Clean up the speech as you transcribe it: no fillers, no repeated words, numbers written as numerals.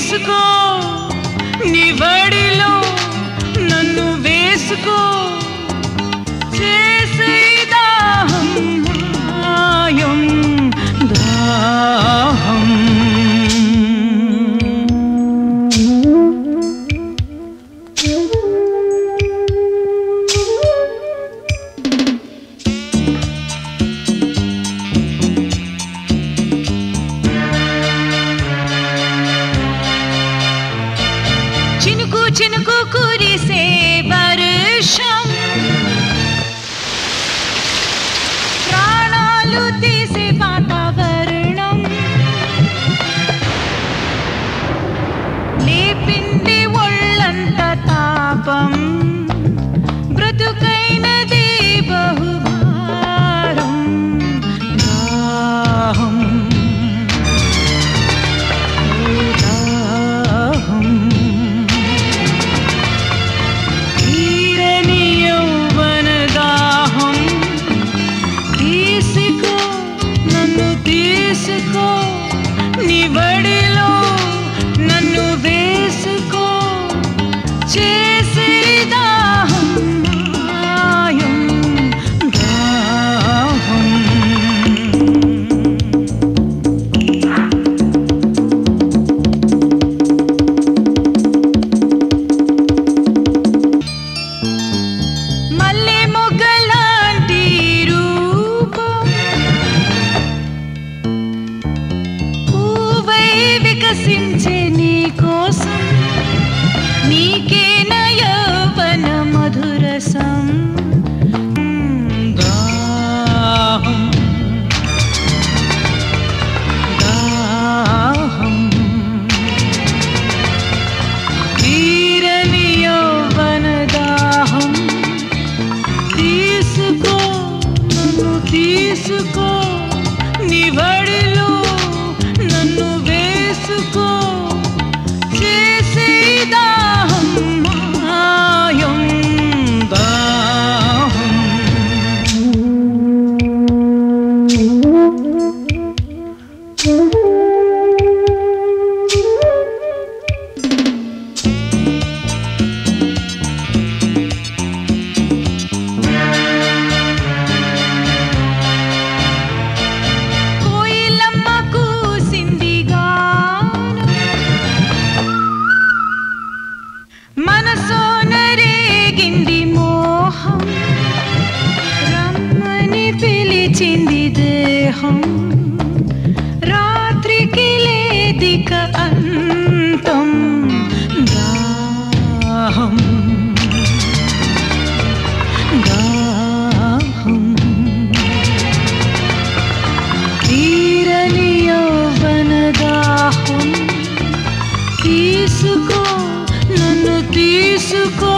తీసుకో నివడిలో నన్ను వేసుకో చేసే దాహం మాయం దాహం చినుకు చినుకు కురిసే వర్షం ప్రాణాలు తీసే వాతావరణం లేపింది ఒళ్ళంత తాపం బ్రతుకైనది బహుభారం దాహం తీసుకో నివడిలో నన్ను వేసుకో చేసే దాహం మాయం దాహం మల్లె మొగ్గలాంటి వికసించే నీ కోసం నీకేన యౌవన మధురసం దాహం దాహం తీరని యౌవన దాహం తీసుకో నన్ను తీసుకో నివడిలో నన్ను వేసుకో చేసే దాహం మాయం దాహం మనసోన రేగింది మోహం రమ్మని పిలిచింది దేహం రాత్రికి లేదిక అంతం దాహం దాహం తీరని యౌవన దాహం తీసుకో నన్ను తీసుకో